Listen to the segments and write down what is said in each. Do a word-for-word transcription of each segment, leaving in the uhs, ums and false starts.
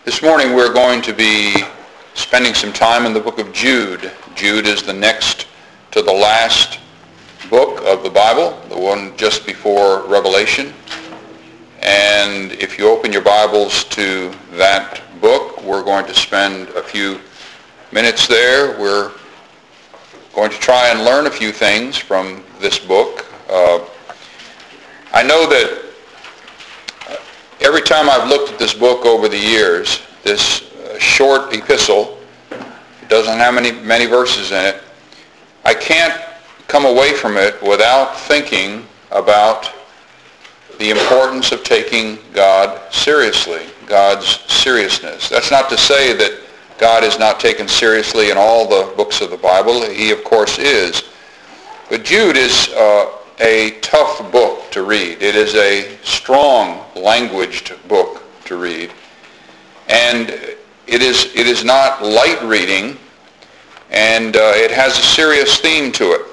This morning we're going to be spending some time in the book of Jude. Jude is the next to the last book of the Bible, the one just before Revelation. And if you open your Bibles to that book, we're going to spend a few minutes there. We're going to try and learn a few things from this book. Uh, I know that every time I've looked at this book over the years, this uh, short epistle, it doesn't have many, many verses in it, I can't come away from it without thinking about the importance of taking God seriously, God's seriousness. That's not to say that God is not taken seriously in all the books of the Bible. He, of course, is. But Jude is uh, a tough book to read. It is a strong languaged book to read. And it is it is not light reading, and uh, it has a serious theme to it.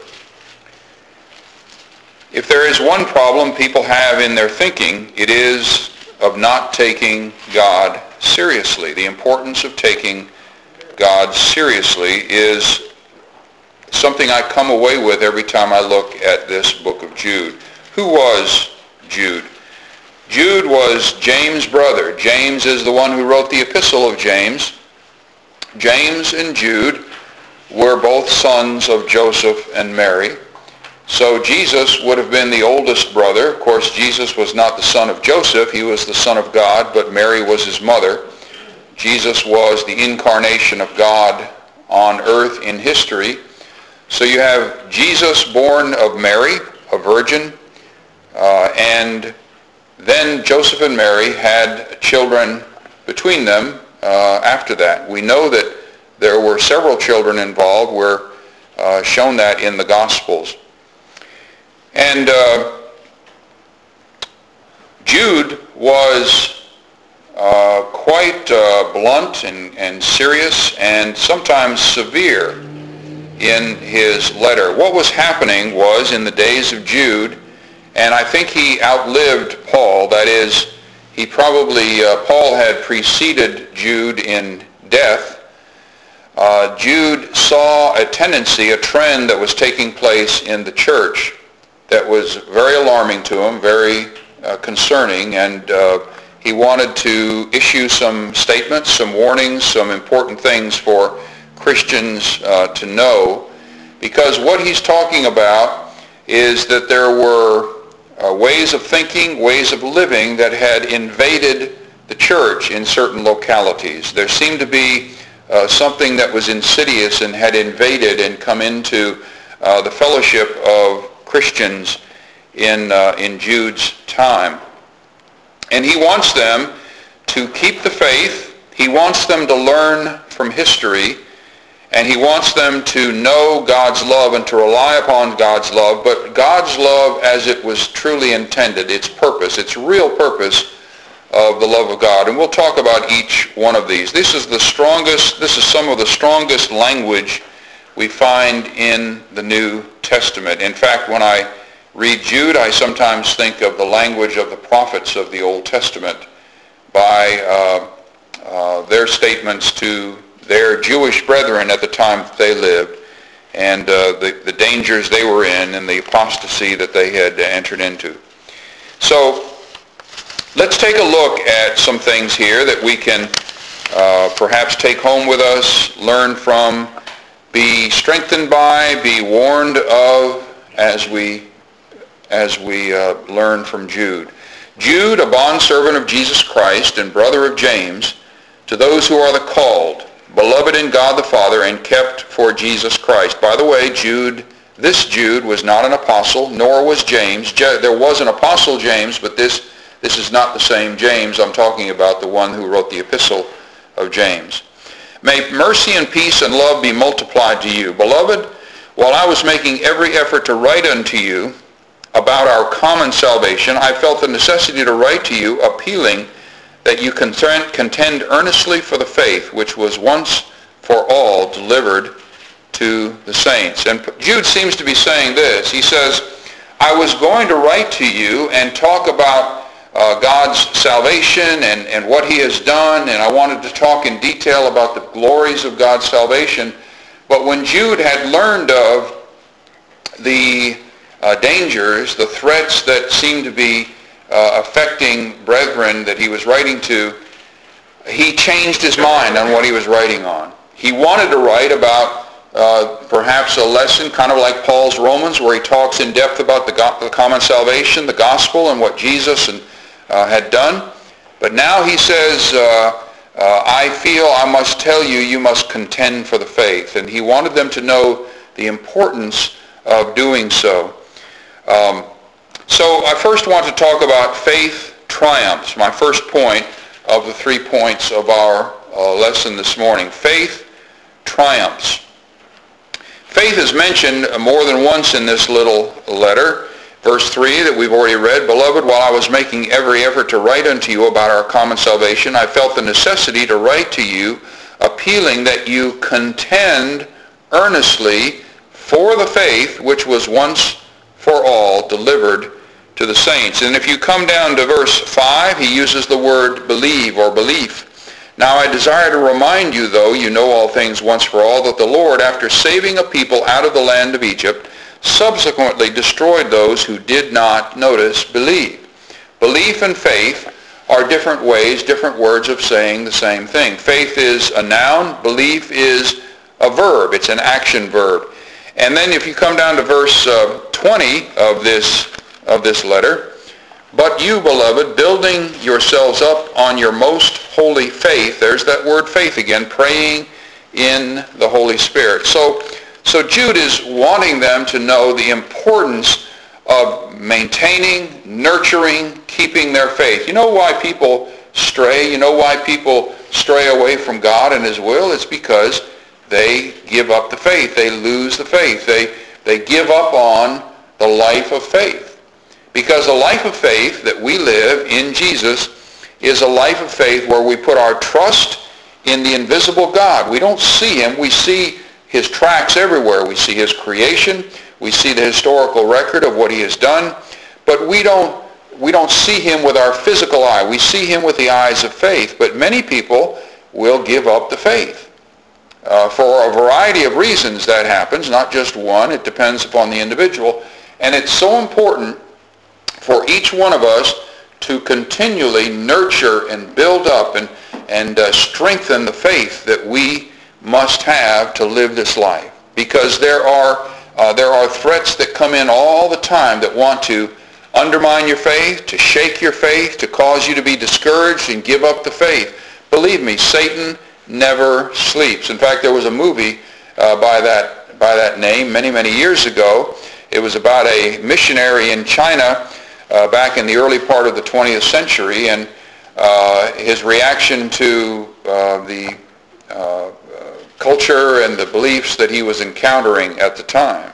If there is one problem people have in their thinking, it is of not taking God seriously. The importance of taking God seriously is something I come away with every time I look at this book of Jude. Who was Jude? Jude was James' brother. James is the one who wrote the epistle of James. James and Jude were both sons of Joseph and Mary. So Jesus would have been the oldest brother. Of course, Jesus was not the son of Joseph. He was the son of God, but Mary was his mother. Jesus was the incarnation of God on earth in history. So you have Jesus born of Mary, a virgin, uh, and then Joseph and Mary had children between them uh, after that. We know that there were several children involved. We're uh, shown that in the Gospels. And uh, Jude was uh, quite uh, blunt and, and serious and sometimes severe in his letter. What was happening was in the days of Jude, and I think he outlived Paul. That is, he probably, uh, Paul had preceded Jude in death. Uh, Jude saw a tendency, a trend that was taking place in the church that was very alarming to him, very uh, concerning, and uh, he wanted to issue some statements, some warnings, some important things for Christians uh, to know, because what he's talking about is that there were uh, ways of thinking, ways of living that had invaded the church in certain localities. There seemed to be uh, something that was insidious and had invaded and come into uh, the fellowship of Christians in, uh, in Jude's time. And he wants them to keep the faith. He wants them to learn from history. And he wants them to know God's love and to rely upon God's love, but God's love as it was truly intended, its purpose, its real purpose of the love of God. And we'll talk about each one of these. This is the strongest, this is some of the strongest language we find in the New Testament. In fact, when I read Jude, I sometimes think of the language of the prophets of the Old Testament by uh, uh, their statements to their Jewish brethren at the time that they lived, and uh, the, the dangers they were in and the apostasy that they had entered into. So let's take a look at some things here that we can uh, perhaps take home with us, learn from, be strengthened by, be warned of as we, as we uh, learn from Jude. Jude, a bondservant of Jesus Christ and brother of James, to those who are the called, beloved in God the Father, and kept for Jesus Christ. By the way, Jude, this Jude was not an apostle, nor was James. There was an apostle James, but this, this is not the same James. I'm talking about the one who wrote the epistle of James. May mercy and peace and love be multiplied to you. Beloved, while I was making every effort to write unto you about our common salvation, I felt the necessity to write to you, appealing that you contend, contend earnestly for the faith which was once for all delivered to the saints. And Jude seems to be saying this. He says, I was going to write to you and talk about uh, God's salvation and, and what he has done, and I wanted to talk in detail about the glories of God's salvation. But when Jude had learned of the uh, dangers, the threats that seemed to be uh, affecting brethren that he was writing to, he changed his mind on what he was writing on. He wanted to write about uh, perhaps a lesson, kind of like Paul's Romans, where he talks in depth about the, go- the common salvation, the gospel, and what Jesus and, uh, had done. But now he says, uh, uh, I feel I must tell you, you must contend for the faith. And he wanted them to know the importance of doing so. Um, so I first want to talk about faith triumphs, my first point of the three points of our uh, lesson this morning. Faith triumphs. Faith is mentioned more than once in this little letter. Verse three that we've already read, Beloved, while I was making every effort to write unto you about our common salvation, I felt the necessity to write to you, appealing that you contend earnestly for the faith which was once for all delivered to the saints. And if you come down to verse five, he uses the word believe or belief. Now I desire to remind you, though you know all things once for all, that the Lord, after saving a people out of the land of Egypt, subsequently destroyed those who did not, notice, believe. Belief and faith are different ways, different words of saying the same thing. Faith is a noun. Belief is a verb. It's an action verb. And then if you come down to verse uh, twenty of this, of this letter, But you, beloved, building yourselves up on your most holy faith, there's that word faith again, praying in the Holy Spirit. So, so Jude is wanting them to know the importance of maintaining, nurturing, keeping their faith. You know why people stray? You know why people stray away from God and his will? It's because they give up the faith. They lose the faith. They, they give up on the life of faith. Because the life of faith that we live in Jesus is a life of faith where we put our trust in the invisible God. We don't see him. We see his tracks everywhere. We see his creation. We see the historical record of what he has done. But we don't, we don't see him with our physical eye. We see him with the eyes of faith. But many people will give up the faith. Uh, for a variety of reasons that happens, not just one. It depends upon the individual. And it's so important for each one of us to continually nurture and build up and, and uh, strengthen the faith that we must have to live this life. Because there are, uh, there are threats that come in all the time that want to undermine your faith, to shake your faith, to cause you to be discouraged and give up the faith. Believe me, Satan never sleeps. In fact, there was a movie uh, by that, by that name many, many years ago. It was about a missionary in China Uh, back in the early part of the twentieth century, and uh, his reaction to uh, the uh, uh, culture and the beliefs that he was encountering at the time.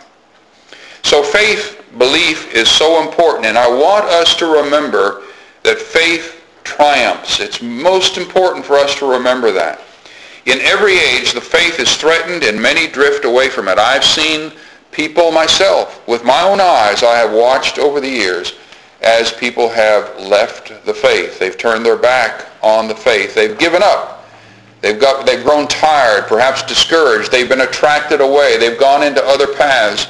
So faith, belief is so important, and I want us to remember that faith triumphs. It's most important for us to remember that. In every age, the faith is threatened and many drift away from it. I've seen people myself, with my own eyes, I have watched over the years as people have left the faith. They've turned their back on the faith. They've given up. They've got, they've grown tired, perhaps discouraged. They've been attracted away. They've gone into other paths.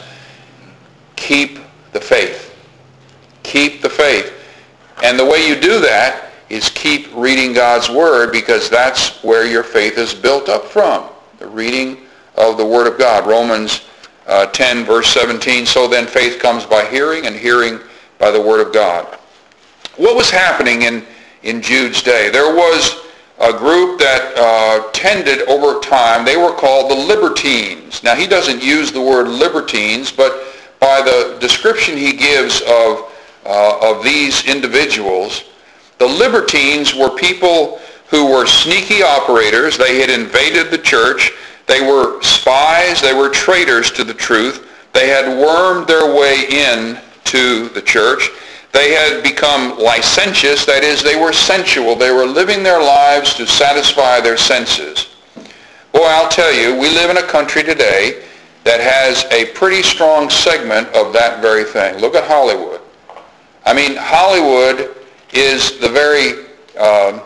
Keep the faith. Keep the faith. And the way you do that is keep reading God's Word, because that's where your faith is built up from, the reading of the Word of God. Romans uh, ten, verse seventeen, so then faith comes by hearing, and hearing by the Word of God. What was happening in, in Jude's day? There was a group that uh, tended over time, they were called the libertines. Now he doesn't use the word libertines, but by the description he gives of, uh, of these individuals, the libertines were people who were sneaky operators. They had invaded the church. They were spies. They were traitors to the truth. They had wormed their way in to the church. They had become licentious, that is, they were sensual. They were living their lives to satisfy their senses. Boy, I'll tell you, we live in a country today that has a pretty strong segment of that very thing. Look at Hollywood. I mean, Hollywood is the very uh,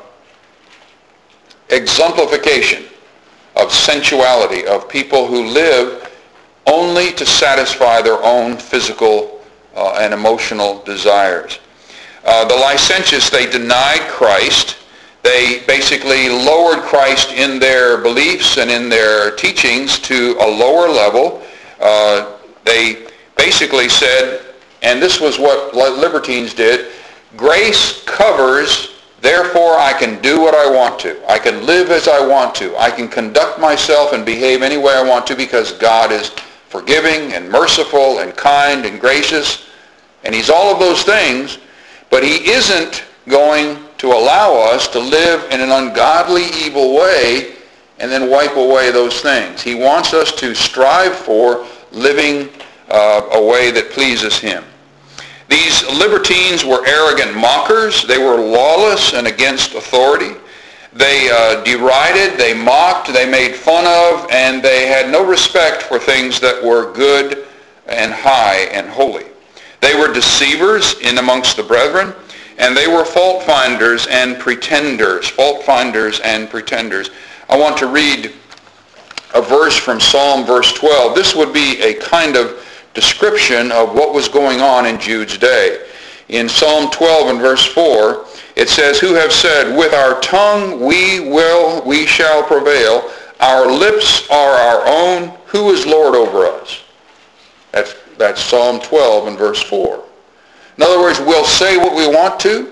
exemplification of sensuality, of people who live only to satisfy their own physical uh, and emotional desires. Uh, the licentious, they denied Christ. They basically lowered Christ in their beliefs and in their teachings to a lower level. Uh, they basically said, and this was what libertines did, grace covers, therefore I can do what I want to. I can live as I want to. I can conduct myself and behave any way I want to because God is forgiving and merciful and kind and gracious. And he's all of those things, but he isn't going to allow us to live in an ungodly, evil way and then wipe away those things. He wants us to strive for living uh, a way that pleases him. These libertines were arrogant mockers. They were lawless and against authority. They uh, derided, they mocked, they made fun of, and they had no respect for things that were good and high and holy. They were deceivers in amongst the brethren, and they were fault finders and pretenders. Fault finders and pretenders. I want to read a verse from Psalm verse twelve. This would be a kind of description of what was going on in Jude's day. In Psalm twelve and verse four, it says, "Who have said, with our tongue we will, we shall prevail. Our lips are our own. Who is Lord over us?" That's, that's Psalm twelve and verse four. In other words, we'll say what we want to.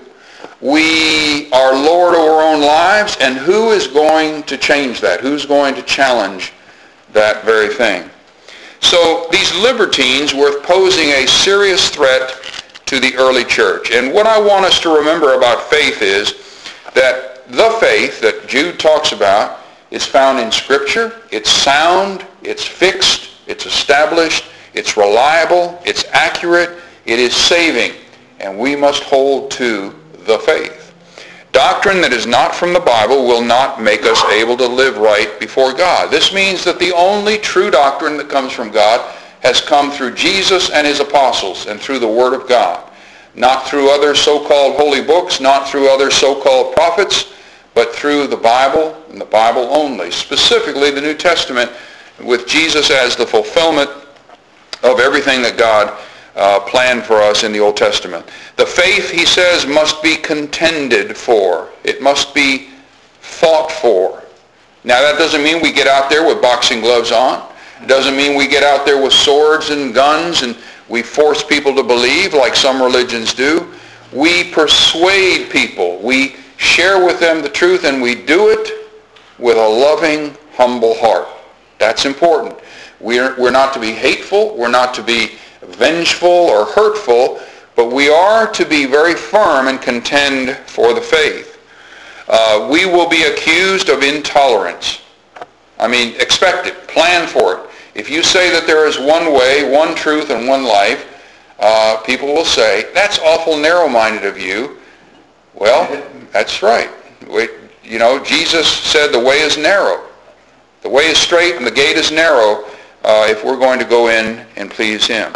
We are Lord over our own lives, and who is going to change that? Who's going to challenge that very thing? So these libertines were posing a serious threat to the early church. And what I want us to remember about faith is that the faith that Jude talks about is found in Scripture. It's sound, it's fixed, it's established, it's reliable, it's accurate, it is saving, and we must hold to the faith. Doctrine that is not from the Bible will not make us able to live right before God. This means that the only true doctrine that comes from God has come through Jesus and his apostles and through the Word of God. Not through other so-called holy books, not through other so-called prophets, but through the Bible and the Bible only. Specifically the New Testament, with Jesus as the fulfillment of everything that God uh, planned for us in the Old Testament. The faith, he says, must be contended for. It must be fought for. Now that doesn't mean we get out there with boxing gloves on. It doesn't mean we get out there with swords and guns and we force people to believe like some religions do. We persuade people. We share with them the truth, and we do it with a loving, humble heart. That's important. We're, we're not to be hateful. We're not to be vengeful or hurtful, but we are to be very firm and contend for the faith. Uh, we will be accused of intolerance. I mean, expect it. Plan for it. If you say that there is one way, one truth, and one life, uh, people will say, that's awful narrow-minded of you. Well, that's right. We, you know, Jesus said the way is narrow. The way is straight and the gate is narrow uh, if we're going to go in and please him.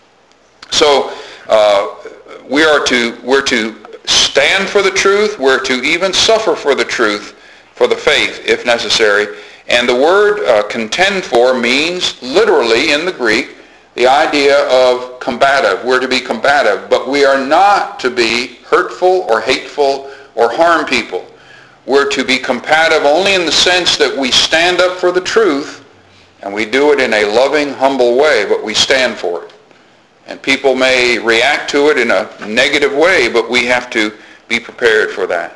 So uh, we are to, we're to stand for the truth. We're to even suffer for the truth, for the faith, if necessary. And the word uh, contend for means literally in the Greek the idea of combative. We're to be combative, but we are not to be hurtful or hateful or harm people. We're to be combative only in the sense that we stand up for the truth and we do it in a loving, humble way, but we stand for it. And people may react to it in a negative way, but we have to be prepared for that.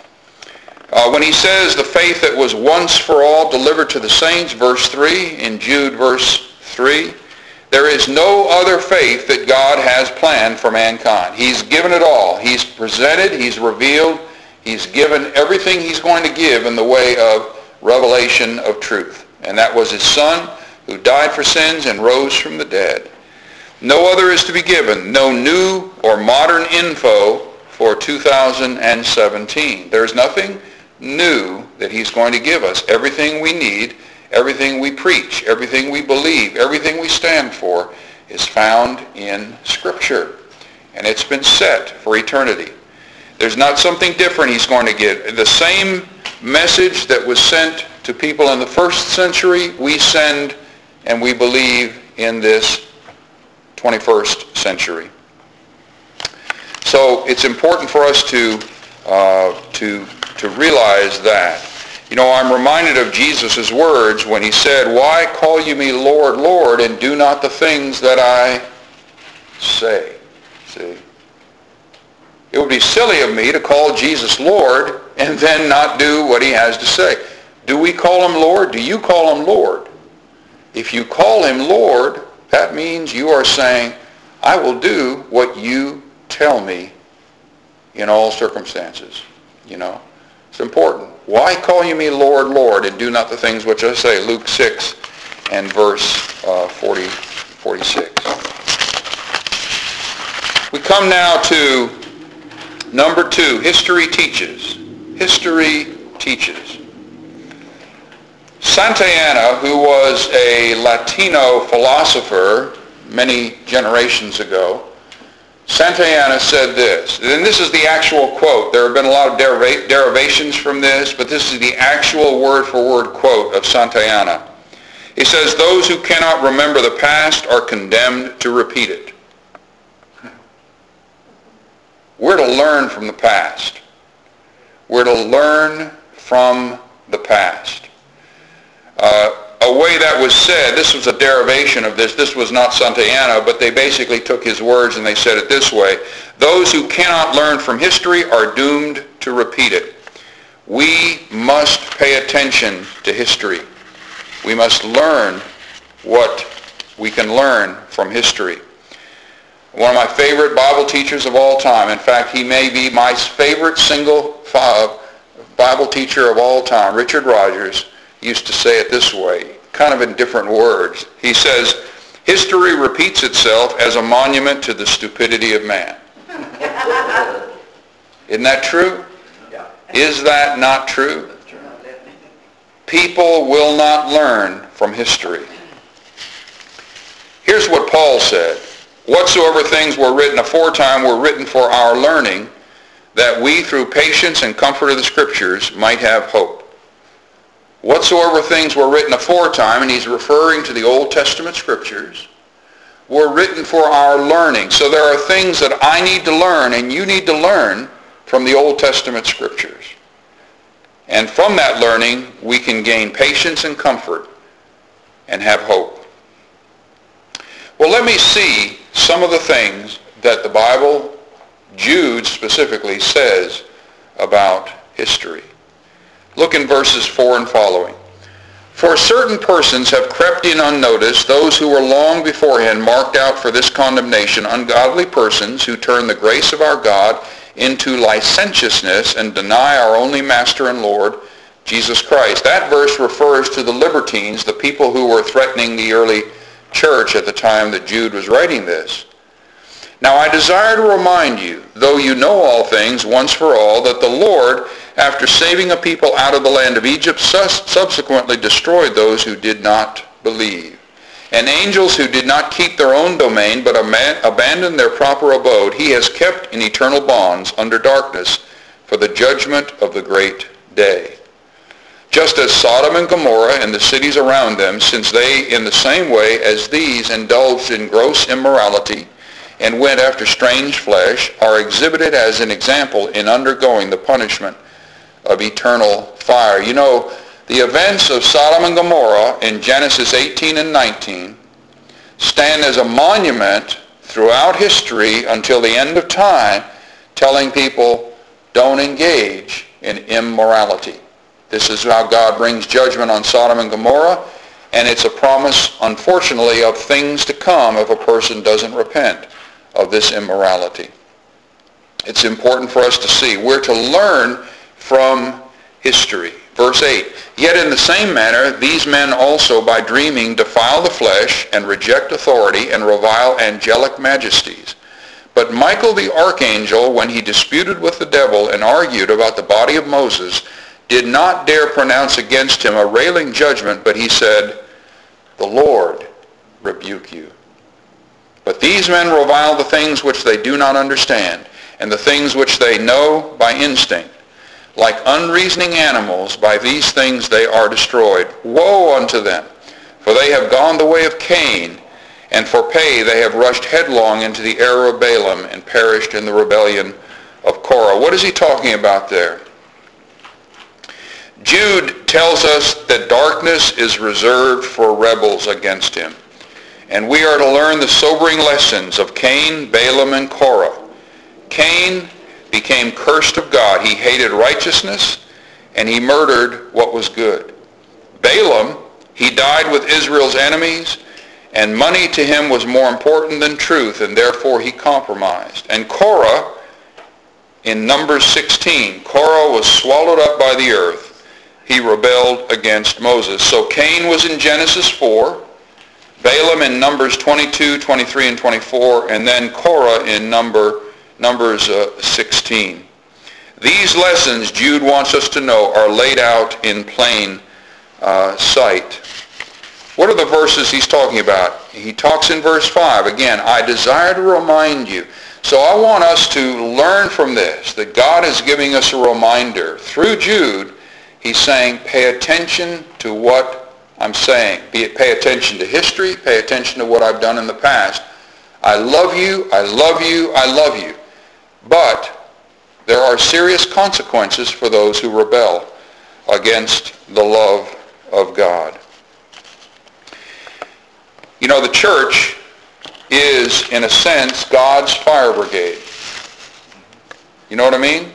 Uh, when he says the faith that was once for all delivered to the saints, verse three, in Jude verse three, there is no other faith that God has planned for mankind. He's given it all. He's presented, he's revealed, he's given everything he's going to give in the way of revelation of truth. And that was his Son, who died for sins and rose from the dead. No other is to be given, no new or modern info for two thousand seventeen. There's nothing new that he's going to give us. Everything we need, everything we preach, everything we believe, everything we stand for is found in Scripture. And it's been set for eternity. There's not something different he's going to get. The same message that was sent to people in the first century, we send and we believe in this twenty-first century. So it's important for us to uh, to to realize that. You know, I'm reminded of Jesus' words when he said, "Why call you me Lord, Lord, and do not the things that I say?" See? It would be silly of me to call Jesus Lord and then not do what he has to say. Do we call him Lord? Do you call him Lord? If you call him Lord, that means you are saying, I will do what you tell me in all circumstances. You know, it's important. Why call you me Lord, Lord, and do not the things which I say? Luke six and verse uh, forty, forty-six. We come now to number two, history teaches. History teaches. Santayana, who was a Latino philosopher many generations ago, Santayana said this, and this is the actual quote. There have been a lot of deriva- derivations from this, but this is the actual word-for-word quote of Santayana. He says, "Those who cannot remember the past are condemned to repeat it." We're to learn from the past. We're to learn from the past. Uh, a way that was said, this was a derivation of this, this was not Santayana, but they basically took his words and they said it this way: those who cannot learn from history are doomed to repeat it. We must pay attention to history. We must learn what we can learn from history. One of my favorite Bible teachers of all time, in fact, he may be my favorite single Bible teacher of all time, Richard Rogers, used to say it this way, kind of in different words. He says, "History repeats itself as a monument to the stupidity of man." Isn't that true? Yeah. Is that not true? People will not learn from history. Here's what Paul said: "Whatsoever things were written aforetime were written for our learning, that we through patience and comfort of the Scriptures might have hope." Whatsoever things were written aforetime, and he's referring to the Old Testament Scriptures, were written for our learning. So there are things that I need to learn and you need to learn from the Old Testament Scriptures. And from that learning, we can gain patience and comfort and have hope. Well, let me see some of the things that the Bible, Jude specifically, says about history. Look in verses four and following. "For certain persons have crept in unnoticed, those who were long beforehand marked out for this condemnation, ungodly persons who turn the grace of our God into licentiousness and deny our only Master and Lord, Jesus Christ." That verse refers to the libertines, the people who were threatening the early church at the time that Jude was writing this. "Now I desire to remind you, though you know all things once for all, that the Lord, after saving a people out of the land of Egypt, sus- subsequently destroyed those who did not believe. And angels who did not keep their own domain, but ab- abandoned their proper abode, he has kept in eternal bonds under darkness for the judgment of the great day. Just as Sodom and Gomorrah and the cities around them, since they in the same way as these indulged in gross immorality and went after strange flesh, are exhibited as an example in undergoing the punishment of eternal fire." You know, the events of Sodom and Gomorrah in Genesis eighteen and nineteen stand as a monument throughout history until the end of time, telling people, don't engage in immorality. This is how God brings judgment on Sodom and Gomorrah, and it's a promise, unfortunately, of things to come if a person doesn't repent of this immorality. It's important for us to see. We're to learn from history. Verse eight, "Yet in the same manner these men also by dreaming defile the flesh and reject authority and revile angelic majesties. But Michael the archangel, when he disputed with the devil and argued about the body of Moses, did not dare pronounce against him a railing judgment, but he said, 'The Lord rebuke you.' But these men revile the things which they do not understand, and the things which they know by instinct. Like unreasoning animals, by these things they are destroyed. Woe unto them! For they have gone the way of Cain, and for pay they have rushed headlong into the error of Balaam and perished in the rebellion of Korah. What is he talking about there? Jude tells us that darkness is reserved for rebels against him. And we are to learn the sobering lessons of Cain, Balaam, and Korah. Cain became cursed of God. He hated righteousness, and he murdered what was good. Balaam, he died with Israel's enemies, and money to him was more important than truth, and therefore he compromised. And Korah, in Numbers sixteen, Korah was swallowed up by the earth. He rebelled against Moses. So Cain was in Genesis four, Balaam in Numbers twenty-two, twenty-three, and twenty-four, and then Korah in number, Numbers uh, sixteen. These lessons, Jude wants us to know, are laid out in plain uh, sight. What are the verses he's talking about? He talks in verse five. Again, I desire to remind you. So I want us to learn from this, that God is giving us a reminder. Through Jude, he's saying, pay attention to what I'm saying. Be it pay attention to history, pay attention to what I've done in the past. I love you, I love you, I love you. But there are serious consequences for those who rebel against the love of God. You know, the church is, in a sense, God's fire brigade. You know what I mean?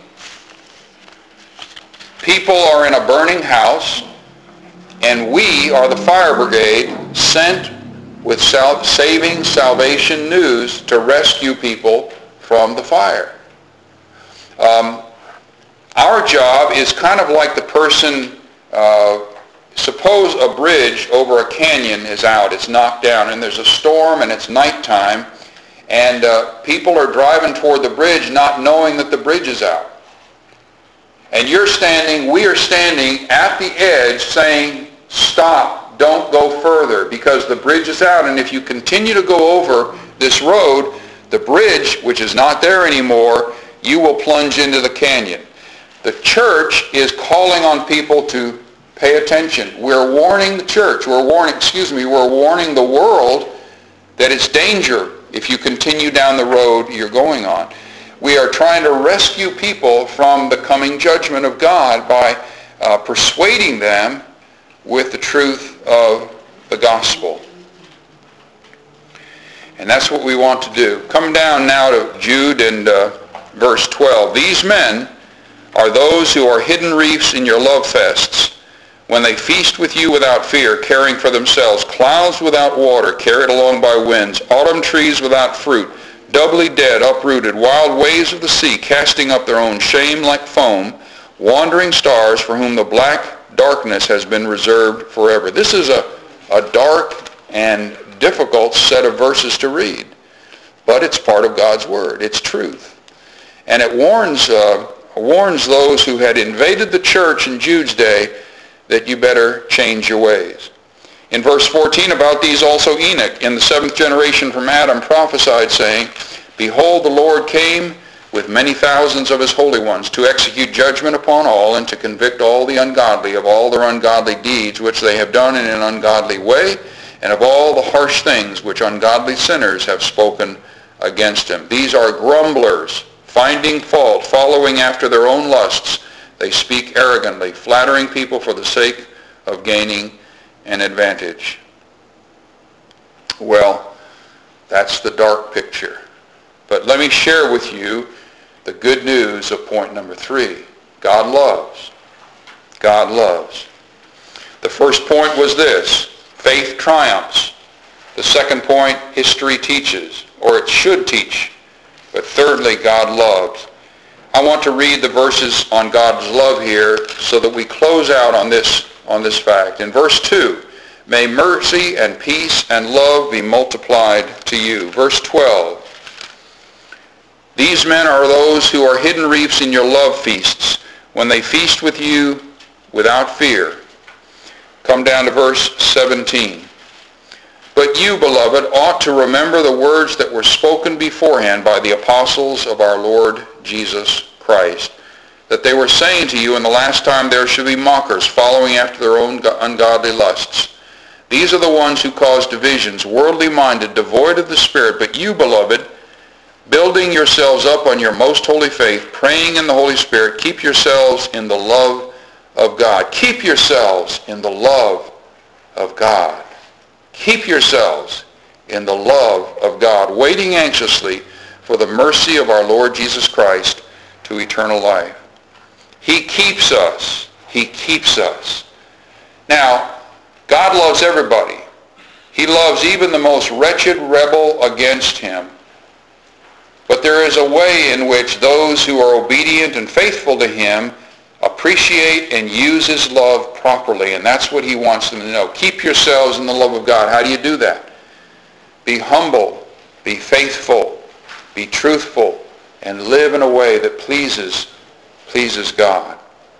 People are in a burning house, and we are the fire brigade sent with sal- saving salvation news to rescue people from the fire. Um, our job is kind of like the person, uh, suppose a bridge over a canyon is out, it's knocked down, and there's a storm and it's nighttime, and uh, people are driving toward the bridge not knowing that the bridge is out. And you're standing, we are standing at the edge saying, stop, don't go further, because the bridge is out, and if you continue to go over this road, the bridge, which is not there anymore, you will plunge into the canyon. The church is calling on people to pay attention. We're warning the church, we're warning, excuse me, we're warning the world that it's danger if you continue down the road you're going on. We are trying to rescue people from the coming judgment of God by uh, persuading them with the truth of the gospel. And that's what we want to do. Come down now to Jude and uh, verse twelve. These men are those who are hidden reefs in your love fests, when they feast with you without fear, caring for themselves, clouds without water, carried along by winds, autumn trees without fruit, doubly dead, uprooted, wild waves of the sea, casting up their own shame like foam, wandering stars for whom the black darkness has been reserved forever. This is a, a dark and difficult set of verses to read, but it's part of God's word. It's truth. And it warns, uh, warns those who had invaded the church in Jude's day that you better change your ways. In verse fourteen, about these also Enoch, in the seventh generation from Adam, prophesied, saying, Behold, the Lord came with many thousands of his holy ones to execute judgment upon all and to convict all the ungodly of all their ungodly deeds which they have done in an ungodly way, and of all the harsh things which ungodly sinners have spoken against him. These are grumblers, finding fault, following after their own lusts. They speak arrogantly, flattering people for the sake of gaining an advantage. Well, that's the dark picture. But let me share with you the good news of point number three. God loves. God loves. The first point was this: faith triumphs. The second point, history teaches, or it should teach. But thirdly, God loves. I want to read the verses on God's love here so that we close out on this, on this fact. In verse two, may mercy and peace and love be multiplied to you. Verse twelve, these men are those who are hidden reefs in your love feasts, when they feast with you without fear. Come down to verse seventeen. But But you, beloved, ought to remember the words that were spoken beforehand by the apostles of our Lord Jesus Christ, that they were saying to you, in the last time there shall be mockers, following after their own ungodly lusts. These are the ones who cause divisions, worldly minded, devoid of the Spirit. But you, beloved, building yourselves up on your most holy faith, praying in the Holy Spirit, keep yourselves in the love of God. Keep yourselves in the love of God. Keep yourselves in the love of God, waiting anxiously for the mercy of our Lord Jesus Christ to eternal life. He keeps us. He keeps us. Now, God loves everybody. He loves even the most wretched rebel against him. But there is a way in which those who are obedient and faithful to him appreciate and use his love properly, and that's what he wants them to know. Keep yourselves in the love of God. How do you do that? Be humble, be faithful, be truthful, and live in a way that pleases, pleases God.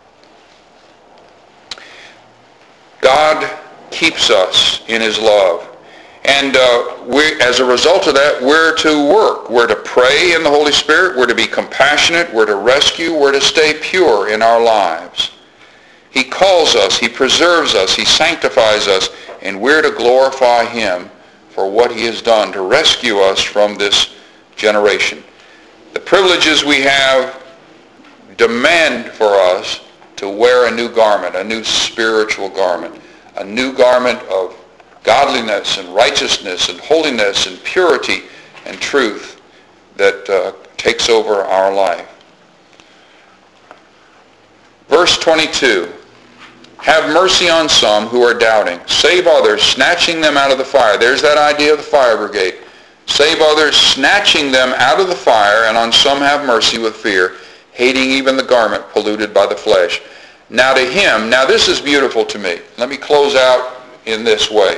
God keeps us in his love. And uh, we, as a result of that, we're to work. We're to pray in the Holy Spirit. We're to be compassionate. We're to rescue. We're to stay pure in our lives. He calls us. He preserves us. He sanctifies us. And we're to glorify him for what he has done to rescue us from this generation. The privileges we have demand for us to wear a new garment, a new spiritual garment, a new garment of godliness and righteousness and holiness and purity and truth that uh, takes over our life. Verse twenty-two, have mercy on some who are doubting. Save others, snatching them out of the fire. There's that idea of the fire brigade. Save others, snatching them out of the fire, and on some have mercy with fear, hating even the garment polluted by the flesh. Now to him, now this is beautiful to me. Let me close out in this way.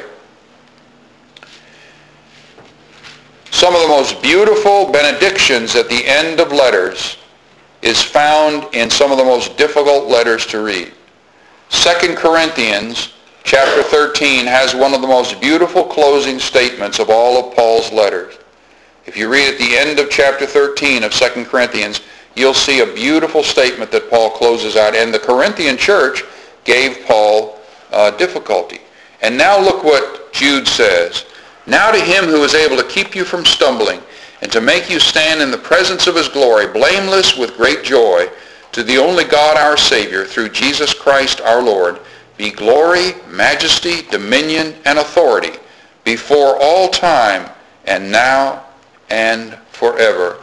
Some of the most beautiful benedictions at the end of letters is found in some of the most difficult letters to read. Second Corinthians chapter thirteen has one of the most beautiful closing statements of all of Paul's letters. If you read at the end of chapter thirteen of Second Corinthians, you'll see a beautiful statement that Paul closes out. And the Corinthian church gave Paul uh, difficulty. And now look what Jude says. Now to him who is able to keep you from stumbling and to make you stand in the presence of his glory, blameless with great joy, to the only God our Savior, through Jesus Christ our Lord, be glory, majesty, dominion, and authority before all time and now and forever.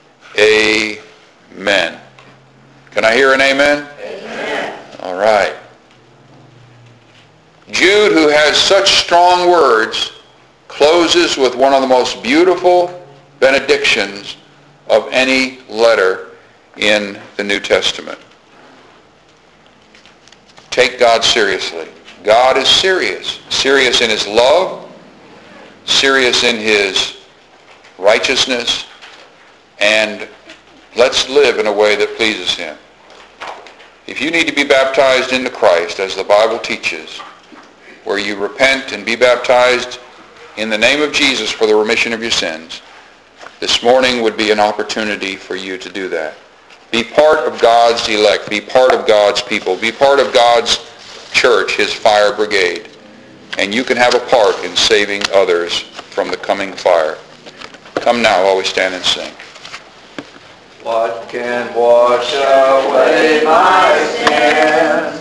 Amen. Can I hear an amen? Amen. All right. Jude, who has such strong words, closes with one of the most beautiful benedictions of any letter in the New Testament. Take God seriously. God is serious. Serious in his love, serious in his righteousness, and let's live in a way that pleases him. If you need to be baptized into Christ, as the Bible teaches, where you repent and be baptized in the name of Jesus for the remission of your sins, this morning would be an opportunity for you to do that. Be part of God's elect. Be part of God's people. Be part of God's church, his fire brigade. And you can have a part in saving others from the coming fire. Come now while we stand and sing. What can wash away my sin?